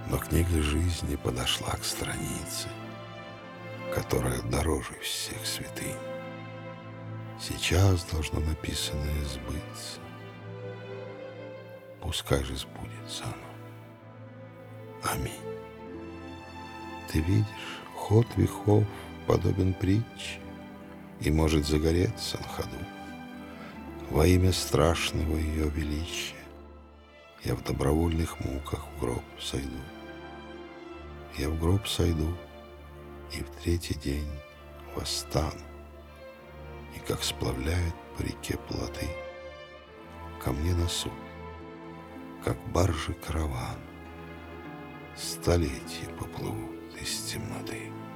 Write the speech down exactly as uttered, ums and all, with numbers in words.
Но книга жизни подошла к странице, которая дороже всех святынь. Сейчас должно написанное сбыться. Пускай же сбудется оно. Аминь. Ты видишь, ход веков подобен притче и может загореться на ходу. Во имя страшного ее величия я в добровольных муках в гроб сойду. Я в гроб сойду и в третий день восстану. И как сплавляют по реке плоты, ко мне на суд, как баржи караван, столетия поплывут из темноты.